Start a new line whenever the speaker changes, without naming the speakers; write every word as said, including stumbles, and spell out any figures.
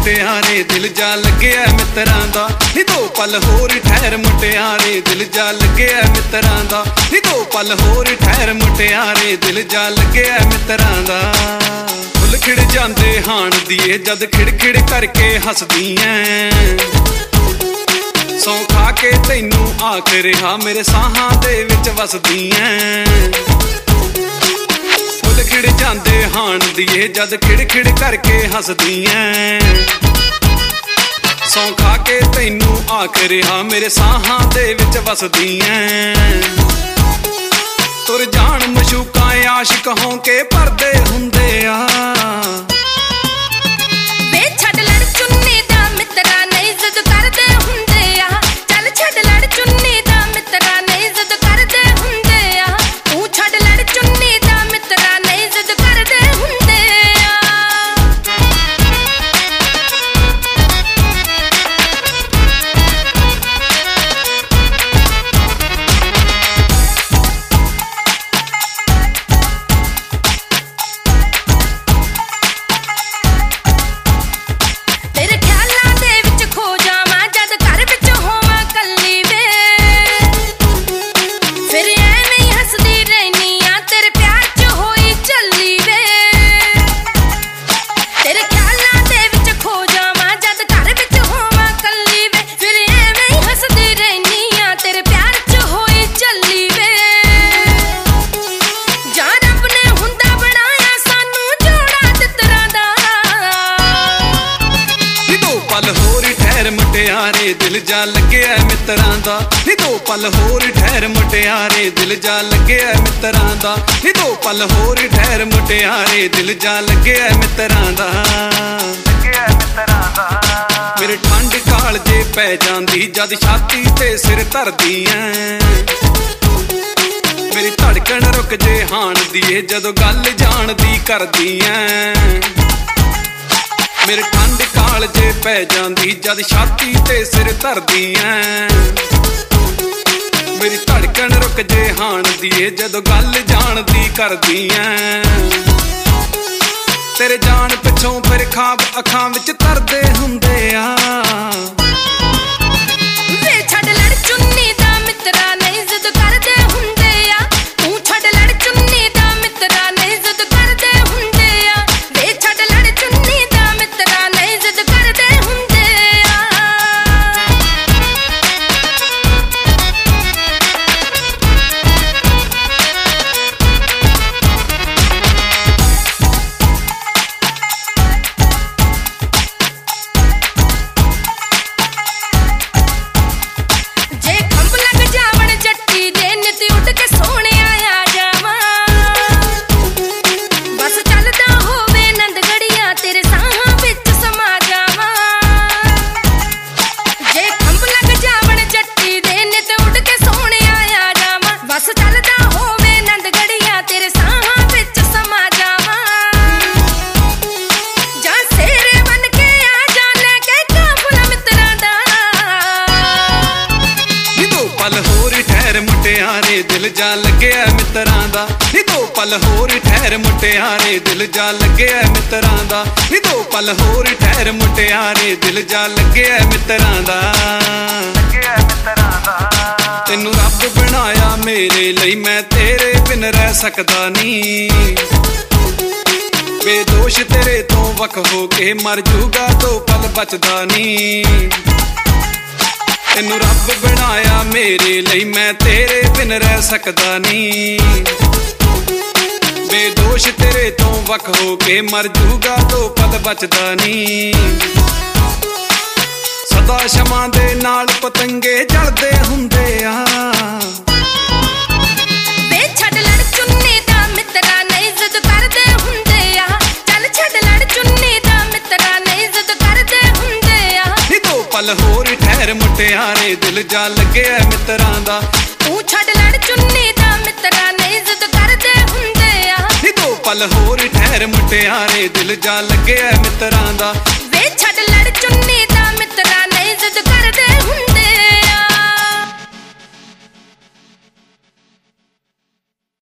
ਮੁਟਿਆਰੇ दिल जा ਲੱਗਿਆ ਮਿੱਤਰਾਂ ਦਾ ਨੀ ਦੋ ਪਲ ਹੋਰ ਠਹਿਰ ਮੁਟਿਆਰੇ दिल जा ਲੱਗਿਆ ਮਿੱਤਰਾਂ ਦਾ ਨੀ ਦੋ ਪਲ ਹੋਰ ਠਹਿਰ ਮੁਟਿਆਰੇ दिल जा ਲੱਗਿਆ ਮਿੱਤਰਾਂ ਦਾ ਫੁੱਲ ਖਿੜ ਜਾਂਦੇ ਹਾਣ ਦੀਏ ਜਦ ਖਿੜਖਿੜ ਕਰਕੇ ਹੱਸਦੀ ਐ ਸੌਂ ਖਾ ਕੇ ਤੈਨੂੰ ਆਖ ਰਿਹਾ ਮੇਰੇ ਸਾਹਾਂ ਦੇ ਵਿੱਚ ਵਸਦੀ ਐ ਫੁੱਲ ਖਿੜ ਜਾਂਦੇ ਹਾਣ ਦੀਏ ਜਦ ਖਿੜਖਿੜ ਕਰਕੇ ਹੱਸਦੀ ਐ ਸੌਂ ਖਾ ਕੇ ਤੈਨੂੰ ਆਖ ਰਿਹਾ ਮੇਰੇ ਸਾਹਾਂ ਦੇ ਵਿੱਚ ਵਸਦੀ ਐ ਤੁਰ ਜਾਣ ਮਸ਼ੂਕਾਂ ਆਸ਼ਿਕ ਹੋਂ ਕੇ ਪਰਦੇ ਹੁੰਦੇ ਆ
ਵੇ ਛੱਡ ਲੜ ਚੁੰਨੀ ਦਾ ਮਿੱਤਰਾ ਨਹੀਂ ਜ਼ਿੱਦ ਕਰਦੇ ਹੁੰਦੇ ਆ ਚੱਲ ਛੱਡ ਲੜ ਚੁੰਨੀ ਦਾ ਮਿੱਤਰਾ ਨਹੀਂ ਜ਼ਿੱਦ ਕਰਦੇ ਹੁੰਦੇ ਆ ਤੂੰ ਛੱਡ ਲੜ ਚੁੰਨੀ ਦਾ ਮਿੱਤਰਾ ਨਹੀਂ ਜ਼ਿੱਦ ਕਰਦੇ ਹੁੰਦੇ ਆ
ਮੁਟਿਆਰੇ ਦਿਲ ਜਾ ਲੱਗਿਆ ਮਿੱਤਰਾਂ ਦਾ ਨੀ ਦੋ ਪਲ ਹੋਰ ਠਹਿਰ ਮੁਟਿਆਰੇ ਦਿਲ ਜਾ ਲੱਗਿਆ ਮਿੱਤਰਾਂ ਦਾ ਨੀ ਦੋ ਪਲ ਹੋਰ ਠਹਿਰ ਮੁਟਿਆਰੇ ਦਿਲ ਜਾ ਲੱਗਿਆ ਮਿੱਤਰਾਂ ਦਾ ਲੱਗਿਆ ਮਿੱਤਰਾਂ ਦਾ ਮੇਰੇ ਠੰਡ ਕਾਲ ਜੇ ਪੈ ਜਾਂਦੀ ਜਦ ਛਾਤੀ ਤੇ ਸਿਰ ਧਰਦੀ ਐ ਮੇਰੀ ਧੜਕਣ ਰੁਕ ਜੇ ਹਾਣ ਦੀਏ ਜਦੋਂ ਗੱਲ ਜਾਣਦੀ ਕਰਦੀ ਐ ਮੇਰੇ ਠੰਡ ਕਾਲ ਜੇ ਪੈ ਜਾਂਦੀ ਜਦ ਛਾਤੀ ਤੇ ਸਿਰ ਧਰਦੀ ਐ ਮੇਰੀ ਧੜਕਣ ਰੁਕ ਜੇ ਹਾਣ ਦੀਏ ਜਦੋਂ ਗੱਲ ਜਾਣਦੀ ਕਰਦੀ ਐ ਤੇਰੇ ਜਾਣ ਪਿੱਛੋਂ ਫਿਰ ਖਾਬ ਅੱਖਾਂ ਵਿੱਚ ਤਰਦੇ ਹੁੰਦੇ ਆ
ਵੇ ਛੱਡ ਲੜ ਚੁੰਨੀ ਦਾ ਮਿੱਤਰਾ ਨਹੀਂ ਜ਼ਿੱਦ ਕਰਦੇ ਹੁੰਦੇ ਆ ਤੂੰ ਛੱਡ ਲੜ ਚੁੰਨੀ ਦਾ ਮਿੱਤਰਾ ਨਹੀਂ ਜ਼ਿੱਦ ਕਰਦੇ ਹੁੰਦੇ ਆ ਵੇ ਛੱਡ ਲੜ ਚੁੰਨੀ ਦਾ ਮਿੱਤਰਾ ਨਹੀਂ ਜ਼ਿੱਦ ਕਰਦੇ ਹੁੰਦੇ ਆ ਜੇ ਖੰਭ ਲੱਗ ਜਾਵਣ ਜੱਟੀ ਦੇ ਨਿਤ ਉੱਡ ਕੇ ਸੋਹਣਿਆ ਆ ਜਾਵਾਂ ਬਸ ਚੱਲਦਾ ਹੋਵੇ ਨੰਦਗੜੀਆਂ ਤੇਰੇ ਸਾਹਾਂ ਵਿੱਚ ਸਮਾ ਜਾਵਾਂ ਜੇ ਖੰਭ ਲੱਗ ਜਾਵਣ ਜੱਟੀ ਦੇ ਨਿਤ ਉੱਡ ਕੇ ਸੋਹਣਿਆ ਆ ਜਾਵਾਂ ਬਸ ਚੱਲਦਾ ਹੋਵੇ ਨੰਦਗੜੀਆਂ ਤੇਰੇ ਸਾਹਾਂ ਵਿੱਚ ਸਮਾ ਜਾਵਾਂ ਜਾਂ ਸੇਰੇ ਬਣ ਕੇ ਆ ਜਾ ਲੈ ਕੇ ਕਾਫਲਾ ਮਿੱਤਰਾਂ ਦਾ
ਨੀ ਦੋ ਪਲ ਹੋਰ ਠਹਿਰ ਮੁਟਿਆਰੇ ਦਿਲ ਜਾ ਲੱਗਿਆ ਮਿੱਤਰਾਂ ਦਾ ਨੀ ਦੋ ਪਲ ਹੋਰ ਠਹਿਰ ਮੁਟਿਆਰੇ ਦਿਲ ਜਾ ਲੱਗਿਆ ਮਿੱਤਰਾਂ ਦਾ ਨੀ ਦੋ ਪਲ ਹੋਰ ਠਹਿਰ ਮੁਟਿਆਰੇ ਦਿਲ ਜਾ ਲੱਗਿਆ ਮਿੱਤਰਾਂ ਦਾ ਲੱਗਿਆ ਮਿੱਤਰਾਂ ਦਾ ਤੈਨੂੰ ਰੱਬ ਬਣਾਇਆ ਮੇਰੇ ਲਈ ਮੈਂ ਤੇਰੇ ਬਿਨ ਰਹਿ ਸਕਦਾ ਨੀ ਬੇਦੋਸ਼ ਤੇਰੇ ਤੋਂ ਵੱਖ ਹੋ ਕੇ ਮਰ ਜੂਗਾ ਦੋ ਪਲ ਬਚਦਾ ਨੀ ਤੈਨੂੰ ਰੱਬ ਬਣਾਇਆ ਮੇਰੇ ਲਈ ਮੈਂ ਤੇਰੇ ਬਿਨ ਰਹਿ ਸਕਦਾ ਨੀ ਬੇਦੋਸ਼ ਤੇਰੇ ਤੋਂ ਵੱਖ ਹੋ ਕੇ ਮਰ ਜੂਗਾ ਦੋ ਪਲ ਬਚਦਾ ਨੀ ਸਦਾ ਸ਼ਮਾਂ ਦੇ ਨਾਲ ਪਤੰਗੇ ਜਲਦੇ ਹੁੰਦੇ ਆ
ਵੇ ਛੱਡ ਲੜ ਚੁੰਨੀ ਦਾ ਮਿੱਤਰਾ ਨਹੀਂ ਜ਼ਿੱਦ ਕਰਦੇ ਹੁੰਦੇ ਆ ਚੱਲ ਛੱਡ ਲੜ ਚੁੰਨੀ ਦਾ ਮਿੱਤਰਾ ਨਹੀਂ ਜ਼ਿੱਦ ਕਰਦੇ ਹੁੰਦੇ ਆ
ਨੀ ਦੋ ਪਲ ਹੋਰ ਠਹਿਰ ਮੁਟਿਆਰੇ ਦਿਲ ਜਾ ਲੱਗਿਆ ਮਿੱਤਰਾਂ ਦਾ
ਤੂੰ ਛੱਡ ਲੜ ਚੁੰਨੀ ਦਾ ਮਿੱਤਰਾ ਨਹੀਂ ਜ਼ਿੱਦ ਕਰਦੇ ਹੁੰਦੇ ਆ
ਨੀ ਦੋ ਪਲ ਹੋਰ ਠਹਿਰ ਮੁਟਿਆਰੇ ਦਿਲ ਜਾ ਲੱਗਿਆ ਮਿੱਤਰਾਂ ਦਾ
ਵੇ ਛੱਡ ਲੜ ਚੁੰਨੀ